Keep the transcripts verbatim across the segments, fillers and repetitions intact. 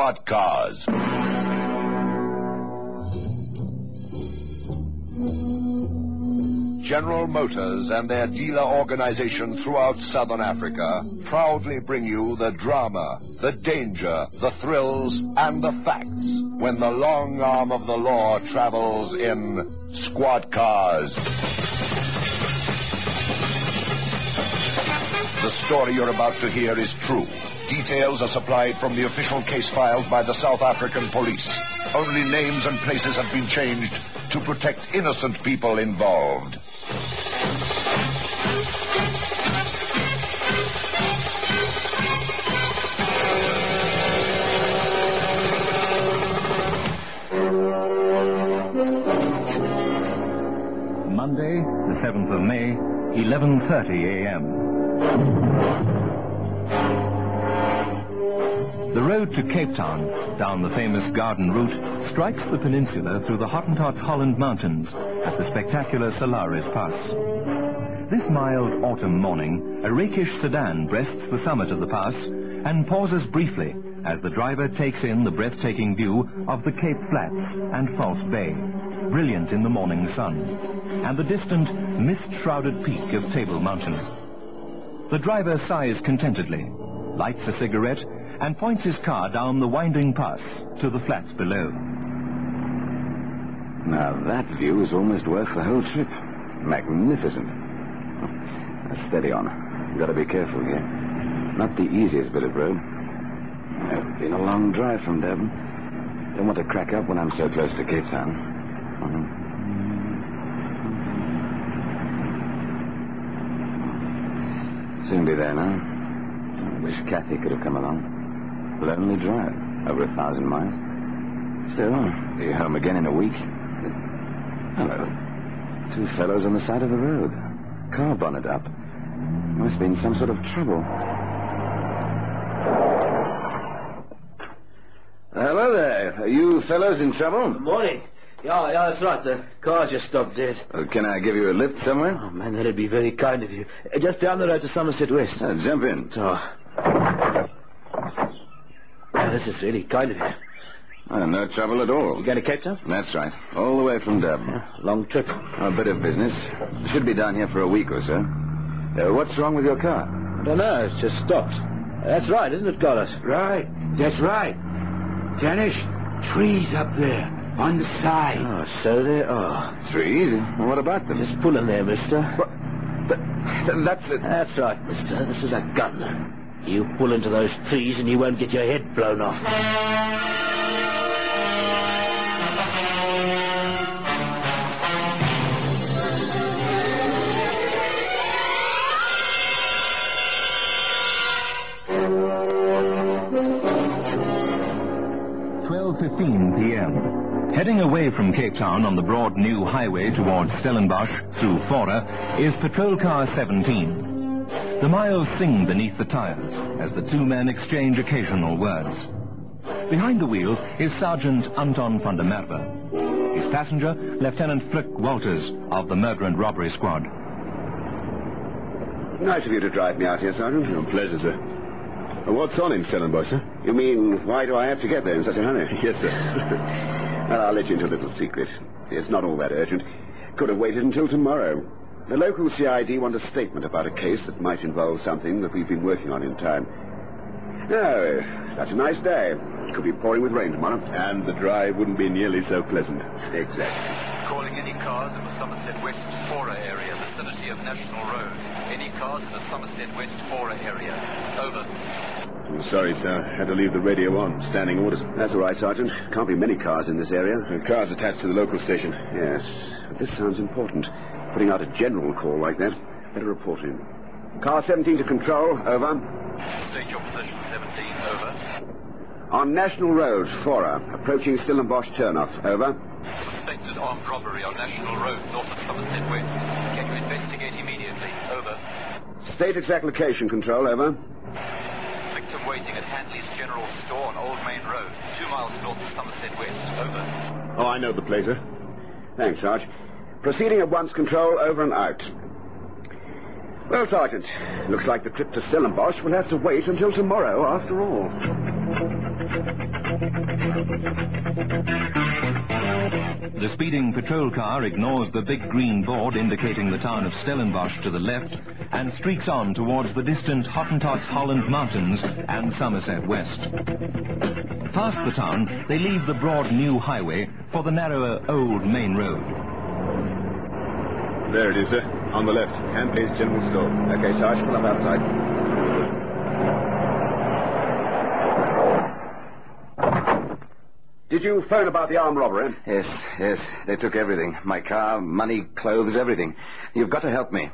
Squad Cars. General Motors and their dealer organization throughout Southern Africa proudly bring you the drama, the danger, the thrills, and the facts when the long arm of the law travels in Squad Cars. The story you're about to hear is true. Details are supplied from the official case files by the South African police. Only names and places have been changed to protect innocent people involved. Monday, the seventh of May, eleven thirty a m The road to Cape Town, down the famous Garden Route, strikes the peninsula through the Hottentot Holland Mountains at the spectacular Solaris Pass. This mild autumn morning, a rakish sedan breasts the summit of the pass and pauses briefly as the driver takes in the breathtaking view of the Cape Flats and False Bay, brilliant in the morning sun, and the distant, mist-shrouded peak of Table Mountain. The driver sighs contentedly, lights a cigarette, and points his car down the winding pass to the flats below. Now that view is almost worth the whole trip. Magnificent. Now, steady on. You've got to be careful here. Not the easiest bit of road. It's been a long drive from Durban. Don't want to crack up when I'm so close to Cape Town. Mm-hmm. Soon be there now. I wish Kathy could have come along. Lonely drive, over a thousand miles. Still, be home again in a week. Hello. Two fellows on the side of the road. Car bonnet up. Must be in some sort of trouble. Hello there. Are you fellows in trouble? Good morning. Yeah, yeah, that's right. The car just stopped dead. Uh, can I give you a lift somewhere? Oh, man, that'd be very kind of you. Uh, just down the road to Somerset West. Uh, jump in. Oh. Oh, this is really kind of you. Uh, no trouble at all. You going to Cape Town? That's right. All the way from Durban. Yeah, long trip. A bit of business. Should be down here for a week or so. Uh, what's wrong with your car? I don't know. It's just stopped. That's right, isn't it, Carlos? Right. That's right. Janish, trees up there, on the side. Oh, so there are. Trees? Well, what about them? Just pull in there, mister. What? But, that's it. That's right, mister. This is a gun. You pull into those trees and you won't get your head blown off. twelve fifteen p m Heading away from Cape Town on the broad new highway towards Stellenbosch through Fora is Patrol Car seventeen. The miles sing beneath the tires as the two men exchange occasional words. Behind the wheel is Sergeant Anton van der Merwe. His passenger, Lieutenant Flick Walters of the Murder and Robbery Squad. It's nice of you to drive me out here, Sergeant. Oh, pleasure, sir. Uh, what's on in Stellenbosch, sir? You mean, why do I have to get there in such a hurry? Yes, sir. Well, I'll let you into a little secret. It's not all that urgent. Could have waited until tomorrow. The local C I D want a statement about a case that might involve something that we've been working on in time. Oh, such a nice day. Could be pouring with rain tomorrow. And the drive wouldn't be nearly so pleasant. Exactly. Calling any cars in the Somerset West Fora area, vicinity of National Road. Any cars in the Somerset West Fora area. Over. I'm sorry, sir. Had to leave the radio on. Standing orders. That's all right, Sergeant. Can't be many cars in this area. The car's attached to the local station. Yes, but this sounds important. Putting out a general call like that. Better report in. Car seventeen to control. Over. State your position, seventeen. Over. On National Road, Fora. Approaching Stellenbosch turnoff. Over. Suspected armed robbery on National Road, north of Somerset West. Can you investigate immediately? Over. State exact location, control. Over. Victim waiting at Handley's General Store on Old Main Road, two miles north of Somerset West. Over. Oh, I know the place, sir. Thanks, Sarge. Proceeding at once, control. Over and out. Well, Sergeant, looks like the trip to Stellenbosch will have to wait until tomorrow after all. The speeding patrol car ignores the big green board indicating the town of Stellenbosch to the left and streaks on towards the distant Hottentots Holland Mountains and Somerset West. Past the town, they leave the broad new highway for the narrower old main road. There it is, sir. On the left. Handley's General Store. Okay, Sarge, pull up outside. Did you phone about the armed robbery? Yes, yes. They took everything. My car, money, clothes, everything. You've got to help me.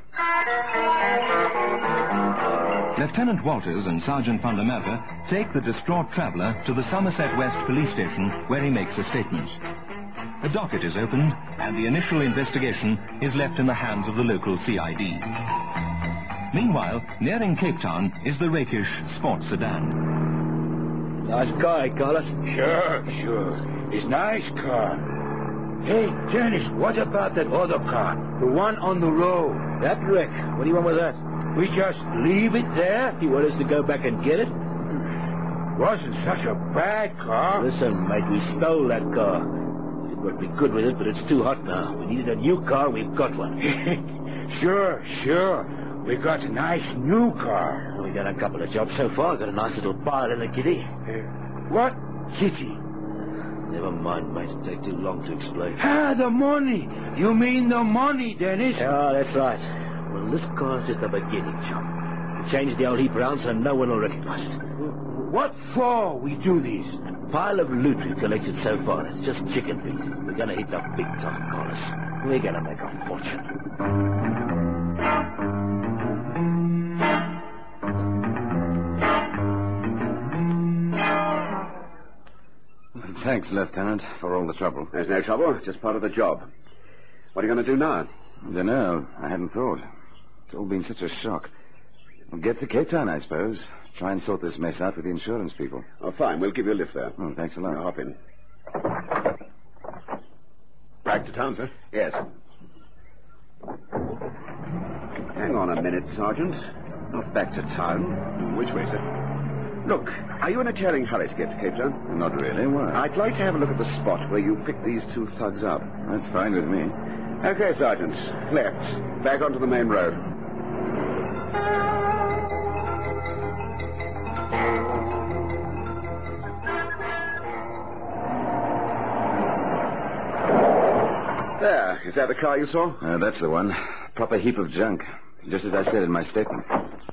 Lieutenant Walters and Sergeant van der Merwe take the distraught traveller to the Somerset West police station where he makes a statement. A docket is opened, and the initial investigation is left in the hands of the local C I D. Meanwhile, nearing Cape Town is the rakish sports sedan. Nice guy, Carlos. Sure, sure. It's nice car. Hey, Dennis, what about that other car? The one on the road. That wreck. What do you want with that? We just leave it there? You want us to go back and get it? Wasn't such a bad car. Listen, mate, we stole that car. Did what we could with it, but it's too hot now. We needed a new car, we've got one. Sure, sure. We got a nice new car. We've done a couple of jobs so far. Got a nice little pile in the kitty. Uh, what kitty? Never mind, mate. It'll take too long to explain. Ah, the money. You mean the money, Dennis? Yeah, that's right. Well, this car's just the beginning, chum. We changed the old heap around so no one will recognize it. What for we do this? A pile of loot we've collected so far. It's just chicken feed. We're gonna hit the big time, Carlos. We're gonna make a fortune. Thanks, Lieutenant, for all the trouble. There's no trouble. It's just part of the job. What are you going to do now? I don't know. I hadn't thought. It's all been such a shock. We'll get to Cape Town, I suppose. Try and sort this mess out with the insurance people. Oh, fine. We'll give you a lift there. Oh, thanks a lot. Now, hop in. Back to town, sir? Yes. Hang on a minute, Sergeant. Not back to town. Which way, sir? Look, are you in a tearing hurry to get to Cape Town? Not really. Why? I'd like to have a look at the spot where you picked these two thugs up. That's fine with me. Okay, Sergeant. Left. Back onto the main road. There. Is that the car you saw? Uh, that's the one. Proper heap of junk. Just as I said in my statement.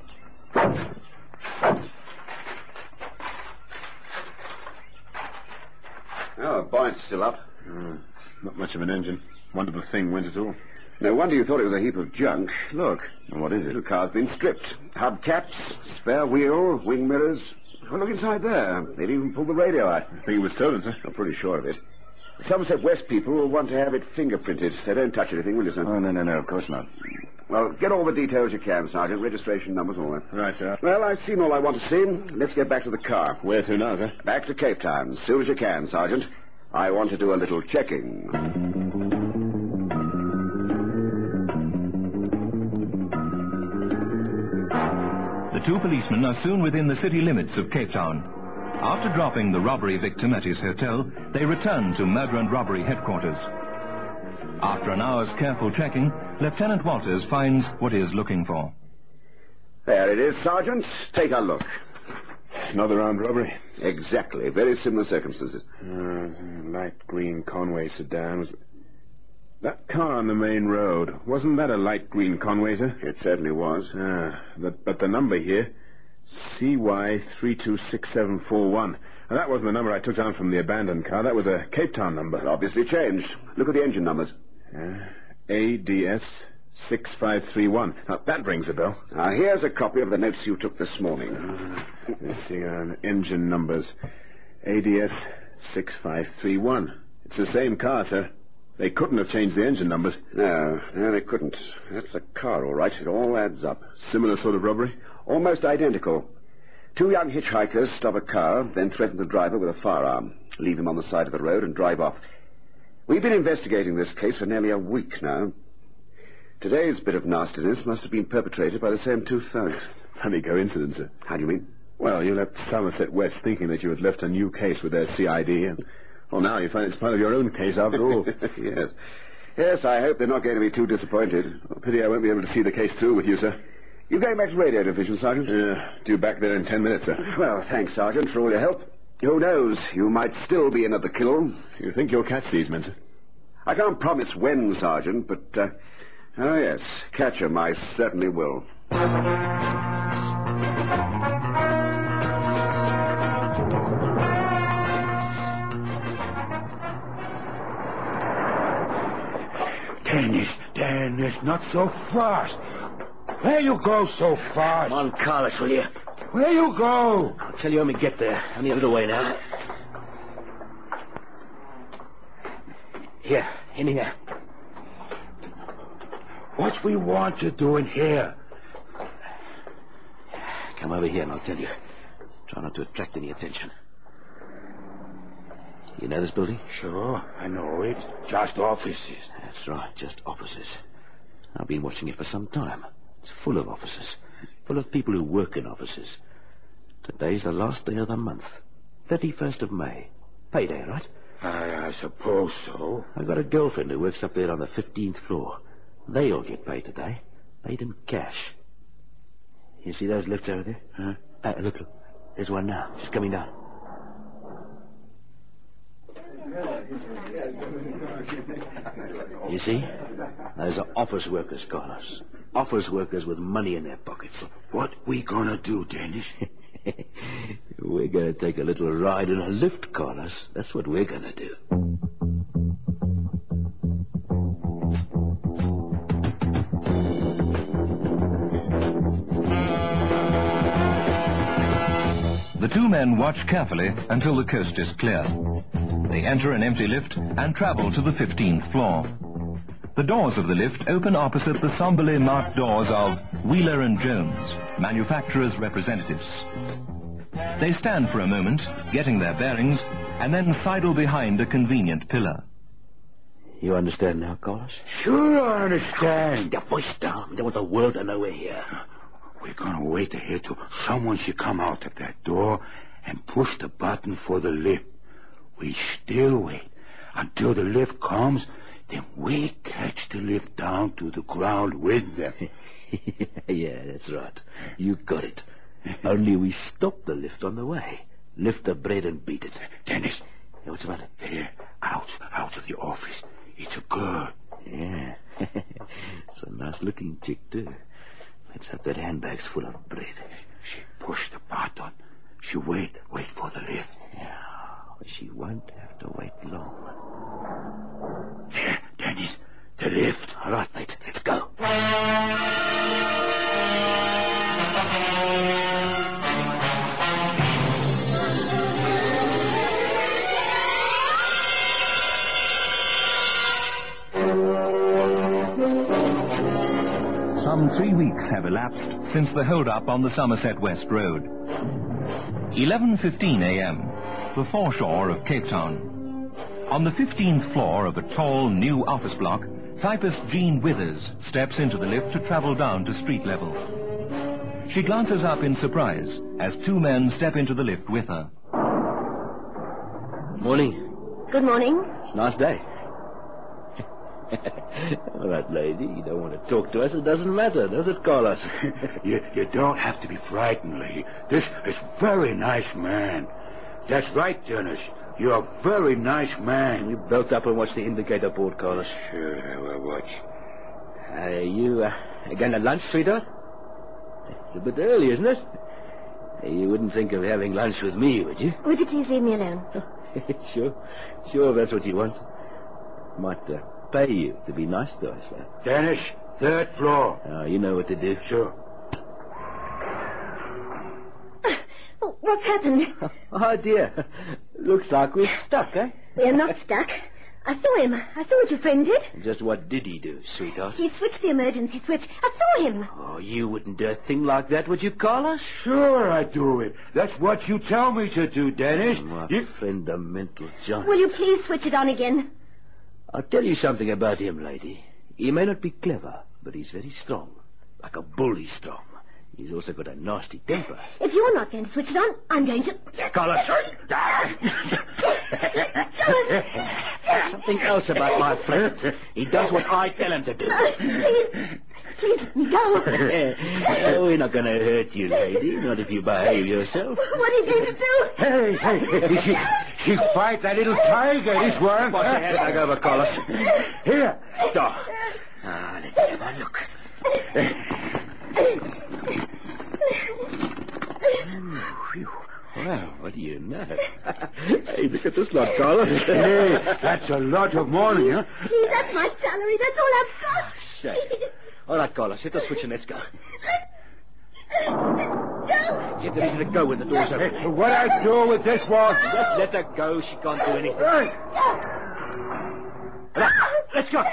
Oh, the bonnet's still up. Uh, not much of an engine. Wonder the thing went at all. No wonder you thought it was a heap of junk. Look. What is it? The car's been stripped. Hubcaps, spare wheel, wing mirrors. Well, look inside there. They've even pulled the radio out. I think it was stolen, sir. I'm pretty sure of it. The Somerset West people will want to have it fingerprinted, so don't touch anything, will you, sir? Oh, no, no, no, of course not. Well, get all the details you can, Sergeant. Registration numbers, all that. Right, sir. Well, I've seen all I want to see. Let's get back to the car. Where to now, sir? Back to Cape Town, as soon as you can, Sergeant. I want to do a little checking. The two policemen are soon within the city limits of Cape Town. After dropping the robbery victim at his hotel, they return to murder and robbery headquarters. After an hour's careful checking, Lieutenant Walters finds what he is looking for. There it is, Sergeant. Take a look. Another armed robbery. Exactly. Very similar circumstances. Uh, light green Conway sedan. Was... That car on the main road, wasn't that a light green Conway, sir? It certainly was. Ah, but, but the number here, C Y three two six seven four one. Now, that wasn't the number I took down from the abandoned car. That was a Cape Town number. It obviously changed. Look at the engine numbers. Uh, A D S six five three one. Now, that rings a bell. Now, here's a copy of the notes you took this morning. Uh, let's see, uh, engine numbers. A D S six five three one. It's the same car, sir. They couldn't have changed the engine numbers. No, no, they couldn't. That's the car, all right. It all adds up. Similar sort of robbery? Almost identical. Two young hitchhikers stop a car, then threaten the driver with a firearm, leave him on the side of the road and drive off. We've been investigating this case for nearly a week now. Today's bit of nastiness must have been perpetrated by the same two thugs. Funny coincidence, sir. How do you mean? Well, you left Somerset West thinking that you had left a new case with their C I D, and, well, now you find it's part of your own case after all. Yes. Yes, I hope they're not going to be too disappointed. Well, pity I won't be able to see the case through with you, sir. You going back to Radio Division, Sergeant? Yeah, due back there in ten minutes, sir. Well, thanks, Sergeant, for all your help. Who knows? You might still be in at the kill. You think you'll catch these men, sir? I can't promise when, Sergeant, but, uh, oh, yes, catch 'em, I certainly will. Dennis, Dennis, not so fast. Where you go so fast? Come on, Carlos, will you? Where you go? I'll tell you when we get there. Only a little way now. Here, in here. What we want to do in here? Come over here and I'll tell you. Try not to attract any attention. You know this building? Sure, I know it. Just offices. That's right, just offices. I've been watching it for some time. It's full of offices. Full of people who work in offices. Today's the last day of the month. thirty-first of May. Payday, right? I, I suppose so. I've got a girlfriend who works up there on the fifteenth floor. They all get paid today. Paid in cash. You see those lifts over there? Huh? Uh, look, look. There's one now. She's coming down. You see? Those are office workers, Carlos. Office workers with money in their pockets. What we gonna do, Dennis? We're gonna take a little ride in a lift, Carlos. That's what we're gonna do. The two men watch carefully until the coast is clear. They enter an empty lift and travel to the fifteenth floor. The doors of the lift open opposite the somberly marked doors of Wheeler and Jones, manufacturers' representatives. They stand for a moment, getting their bearings, and then sidle behind a convenient pillar. You understand now, Carlos? Sure I understand. Your voice down. We don't want the world to know we're here. We're gonna wait here till someone should come out of that door and push the button for the lift. We still wait until the lift comes, then we catch the lift down to the ground with them. Yeah, that's right. You got it. Only we stop the lift on the way. Lift the bread and beat it. Dennis. Yeah, what's about it? Here, out, out of the office. It's a girl. Yeah. It's a nice-looking chick, too. Let's have that handbag's full of bread. She pushed the button. She wait, wait for the lift. Yeah, she won't have to wait long. There, Dennis, the lift. All right, mate, let's go. Some three weeks have elapsed since the hold-up on the Somerset West Road. eleven fifteen a.m., the foreshore of Cape Town. On the fifteenth floor of a tall, new office block, typist Jean Withers steps into the lift to travel down to street level. She glances up in surprise as two men step into the lift with her. Morning. Good morning. It's a nice day. All right, lady, you don't want to talk to us. It doesn't matter, does it, Carlos? you, you don't have to be frightened, lady. This is very nice man. That's right, Dennis. You're a very nice man. You belt up and watch the indicator board, Carlos. Sure, I will watch. Are you uh, going to lunch, sweetheart? It's a bit early, isn't it? You wouldn't think of having lunch with me, would you? Would you please leave me alone? Sure. Sure, that's what you want. Might uh, pay you to be nice to us, sir. Dennis, third floor. Oh, you know what to do. Sure. Oh, what's happened? Oh, dear. Looks like we're stuck, eh? We're not stuck. I saw him. I saw what your friend did. Just what did he do, sweetheart? He switched the emergency switch. I saw him. Oh, you wouldn't do a thing like that, would you, Carlos? Sure I do it. That's what you tell me to do, Dennis. Oh, my you... fundamental John. Will you please switch it on again? I'll tell you something about him, lady. He may not be clever, but he's very strong. Like a bull he's strong. He's also got a nasty temper. If you're not going to switch it on, I'm going to... Carlos! Something else about my friend. He does what I tell him to do. Uh, please, please, let me go. Oh, we're not going to hurt you, lady. Not if you behave yourself. What are you going to do? Hey, hey, she, she fights that little tiger, this one. Wash your hands back over, Carlos. Here. Stop. Ah, let's have a look. Well, what do you know? Hey, look at this lot, Carlos. Hey, that's a lot of money, huh? Please, that's my salary. That's all I've got. Shit. All right, Carlos, hit the switch and let's go. No. Get ready to go when the door's open. Hey, what I do with this one? Just let her go. She can't do anything. Right. Let's go.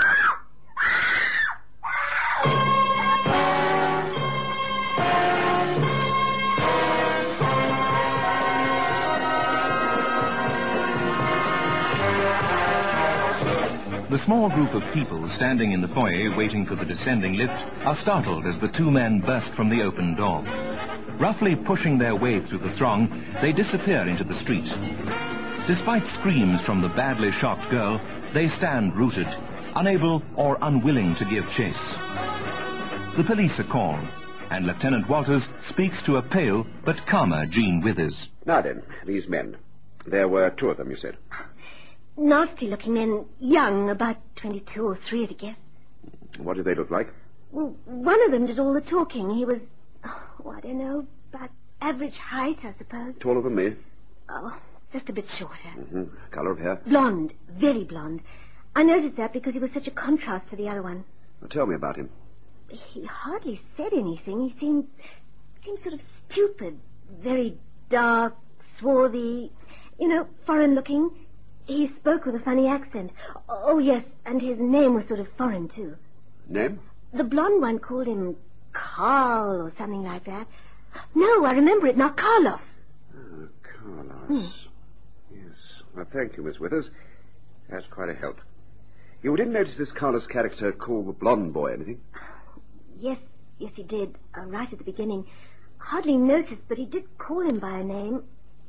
The small group of people standing in the foyer waiting for the descending lift are startled as the two men burst from the open door. Roughly pushing their way through the throng, they disappear into the street. Despite screams from the badly shocked girl, they stand rooted, unable or unwilling to give chase. The police are called, and Lieutenant Walters speaks to a pale but calmer Jean Withers. Now then, these men. There were two of them, you said. Nasty-looking men, young, about twenty-two or three, I'd guess. What did they look like? Well, one of them did all the talking. He was, oh, I don't know, about average height, I suppose. Taller than me? Oh, just a bit shorter. Mm-hmm. Colour of hair? Blonde, very blonde. I noticed that because he was such a contrast to the other one. Well, tell me about him. He hardly said anything. He seemed, seemed sort of stupid, very dark, swarthy, you know, foreign-looking. He spoke with a funny accent. Oh, yes, and his name was sort of foreign, too. Name? The blonde one called him Carl or something like that. No, I remember it now, Carlos. Oh, Carlos. Hmm. Yes. Well, thank you, Miss Withers. That's quite a help. You didn't notice this Carlos character called the Blonde Boy, anything? Yes, yes, he did, uh, right at the beginning. Hardly noticed, but he did call him by a name.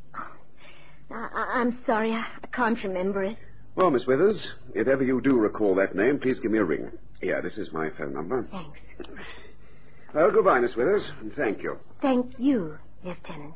I- I'm sorry, I-, I can't remember it. Well, Miss Withers, if ever you do recall that name, please give me a ring. Here, this is my phone number. Thanks. Well, goodbye, Miss Withers, and thank you. Thank you, Lieutenant.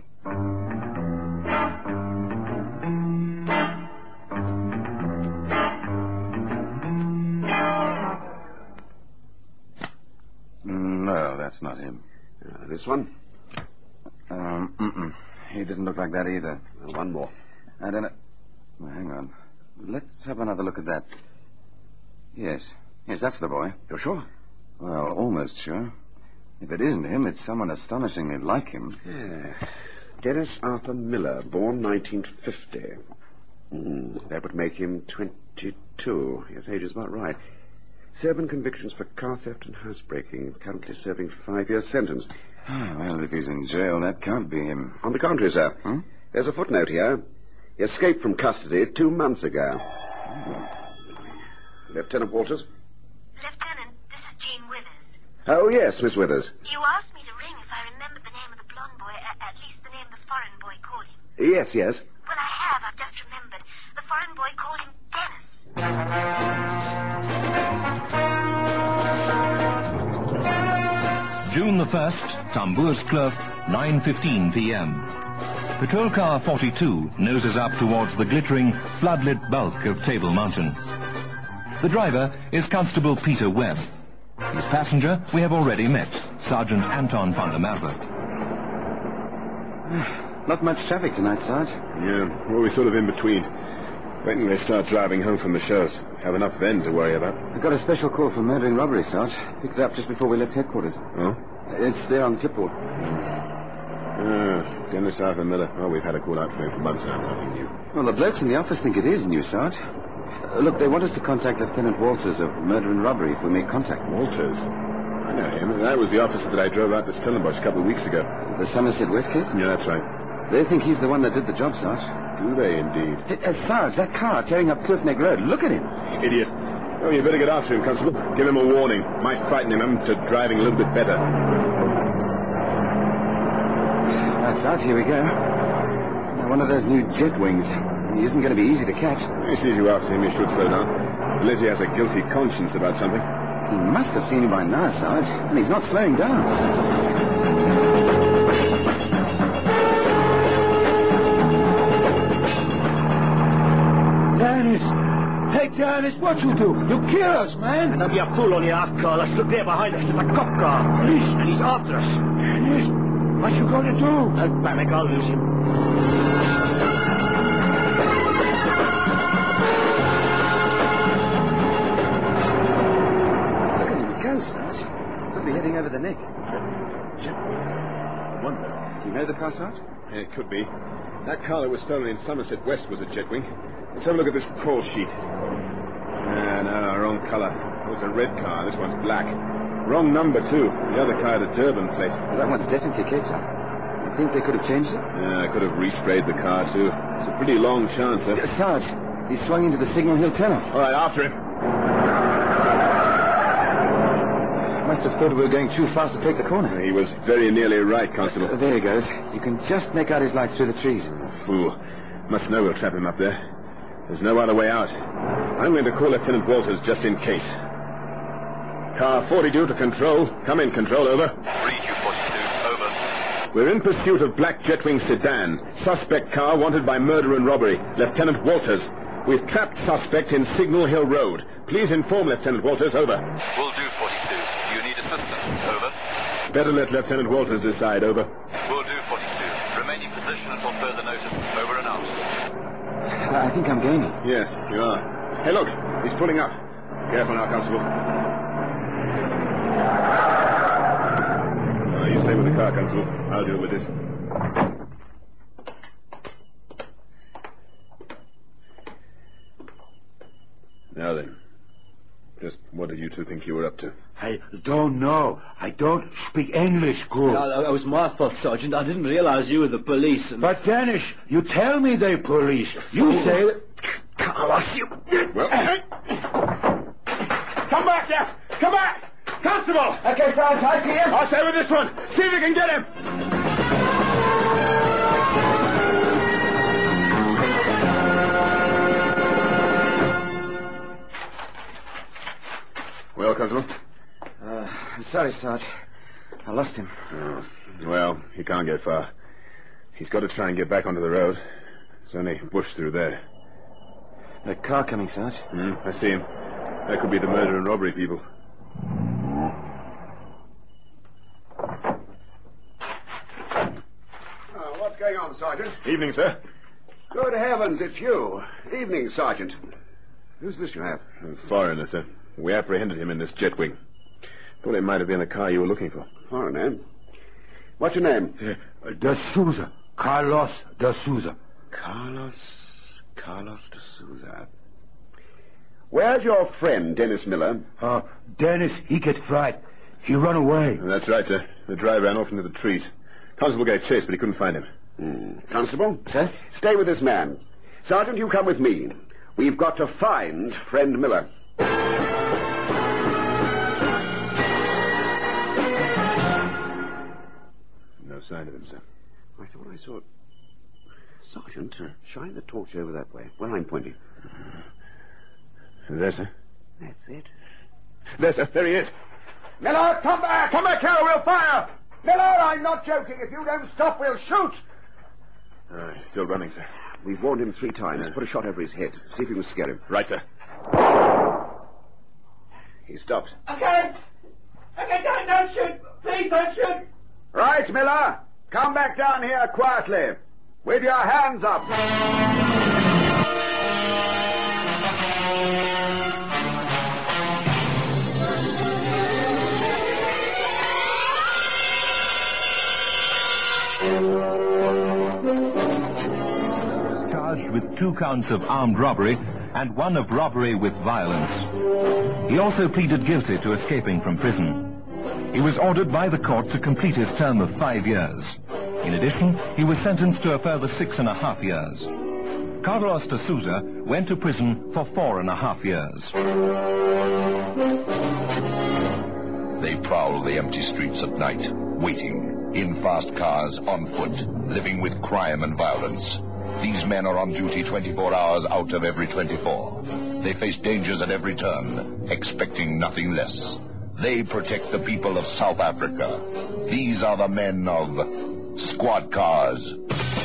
No, that's not him. Uh, this one? Um, mm-mm. He didn't look like that either. Uh, one more. I don't know. Well, hang on. Let's have another look at that. Yes. Yes, that's the boy. You're sure? Well, almost sure. If it isn't him, it's someone astonishingly like him. Yeah. Dennis Arthur Miller, born nineteen fifty. Mm, that would make him twenty-two. His age is about right. Seven convictions for car theft and housebreaking. Currently serving five-year sentence. Oh, well, if he's in jail, that can't be him. On the contrary, sir. Hmm? There's a footnote here. He escaped from custody two months ago. Oh. Lieutenant Walters? Lieutenant, this is Jean Withers. Oh, yes, Miss Withers. You asked me to ring if I remembered the name of the blonde boy, at, at least the name the foreign boy called him. Yes, yes. Well, I have. I've just remembered. The foreign boy called him Dennis. June the first, Tamboerskloof, nine fifteen p.m. Patrol car forty-two noses up towards the glittering, floodlit bulk of Table Mountain. The driver is Constable Peter Webb. His passenger we have already met, Sergeant Anton van der Merwe. Not much traffic tonight, Sarge. Yeah, well, we're sort of in between. Waiting till they start driving home from the shows. Have enough then to worry about. I got a special call for murder and robbery, Sarge. Picked it up just before we left headquarters. Oh? It's there on the clipboard. Ah, Dennis Arthur Miller. Oh, we've had a call out for him for months now, something new. Well, the blokes in the office think it is new, Sarge. Uh, look, they want us to contact Lieutenant Walters of murder and robbery if we make contact. Walters? I know him. That was the officer that I drove out to Stellenbosch a couple of weeks ago. The Somerset West case? Yeah, that's right. They think he's the one that did the job, Sarge. Do they indeed? Hey, uh, Sarge, that car tearing up Cliff Neck Road. Look at him. Idiot. Oh, you better get after him, Constable. Give him a warning. Might frighten him into driving a little bit better. Right, Sarge, here we go. Now, one of those new jet wings. He isn't going to be easy to catch. He sees you after him, he should slow down. Unless he has a guilty conscience about something. He must have seen you by now, Sarge, and he's not slowing down. Dennis! Hey, Dennis, what you do? You kill us, man! Don't be a fool on your ass, Carlos. Look there behind us. There's a cop car. Police, and he's after us. Dennis, what you gonna do? Don't panic, I'll lose him. Look at him go, Sarge. Could be heading over the neck. Wonder. Do you know the car, Sarge? Yeah, it could be. That car that was stolen in Somerset West was a Jetwing. Let's have a look at this call sheet. Ah, no, wrong colour. It was a red car. This one's black. Wrong number, too. The other car had a Durban plate. Well, that one's definitely Cape Town. You think they could have changed it? Yeah, I could have resprayed the car, too. It's a pretty long chance, huh? Uh, Sarge, he swung into the Signal Hill tunnel. All right, after him. Must have thought we were going too fast to take the corner. He was very nearly right, Constable. Uh, there he goes. You can just make out his lights through the trees. Fool. Must know we'll trap him up there. There's no other way out. I'm going to call Lieutenant Walters just in case. Car forty-two to control. Come in, control, over. three Q forty-two, over. We're in pursuit of black Jetwing sedan. Suspect car wanted by murder and robbery. Lieutenant Walters. We've trapped suspect in Signal Hill Road. Please inform Lieutenant Walters, over. Will do, forty-two. Do you need assistance, over? Better let Lieutenant Walters decide, over. Will do, forty-two. Remain in position until further notice, over and out. I think I'm gaining. Yes, you are. Hey, look. He's pulling up. Careful now, Constable. Uh, you stay with the car, Constable. I'll deal with this. Now then. Just what did you two think you were up to? I don't know. I don't speak English good. No, it was my fault, Sergeant. I didn't realize you were the police. And... But, Dennis, you tell me they police. You say that... Carlos, you... Well... Come back, Jeff! Come back! Constable! Okay, Sarge, I see him. I'll stay with this one. See if you can get him. Well, Constable? Uh, I'm sorry, Sarge. I lost him. Oh, well, he can't get far. He's got to try and get back onto the road. There's only bush through there. That car coming, Sarge. Hmm, I see him. That could be the murder and robbery people. Oh, what's going on, Sergeant? Evening, sir. Good heavens, it's you. Evening, Sergeant. Who's this you have? A foreigner, sir. We apprehended him in this Jetwing. Thought it might have been the car you were looking for. Foreigner. What's your name? Uh, de Souza. Carlos de Souza. Carlos... Carlos de Souza. Where's your friend, Dennis Miller? Uh, Dennis, he get fright. He run away. That's right, sir. The driver ran off into the trees. Constable gave chase, but he couldn't find him. Hmm. Constable? Sir? Stay with this man. Sergeant, you come with me. We've got to find friend Miller. No sign of him, sir. I thought I saw... Sergeant, uh, shine the torch over that way, where I'm pointing. There, sir. That's it. There, sir. There he is. Miller, come back! Come back here, we'll fire! Miller, I'm not joking. If you don't stop, we'll shoot! Uh, he's still running, sir. We've warned him three times. Put a shot over his head. See if we can scare him. Right, sir. He stopped. Okay. Okay, don't, don't shoot. Please don't shoot. Right, Miller. Come back down here quietly. With your hands up. Charged with two counts of armed robbery and one of robbery with violence. He also pleaded guilty to escaping from prison. He was ordered by the court to complete his term of five years. In addition, he was sentenced to a further six and a half years. Carlos de Souza went to prison for four and a half years. They prowl the empty streets at night, waiting, in fast cars, on foot, living with crime and violence. These men are on duty twenty-four hours out of every twenty-four. They face dangers at every turn, expecting nothing less. They protect the people of South Africa. These are the men of Squad Cars.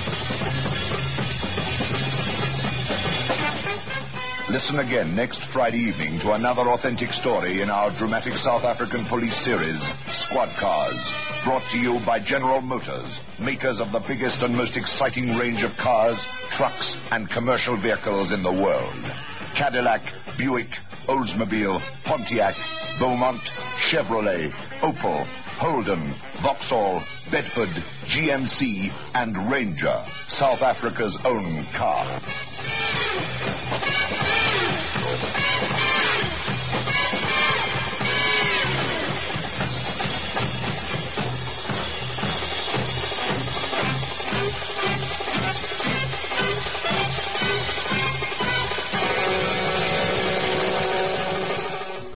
Listen again next Friday evening to another authentic story in our dramatic South African police series, Squad Cars. Brought to you by General Motors, makers of the biggest and most exciting range of cars, trucks, and commercial vehicles in the world. Cadillac, Buick, Oldsmobile, Pontiac, Beaumont, Chevrolet, Opel, Holden, Vauxhall, Bedford, G M C, and Ranger, South Africa's own car.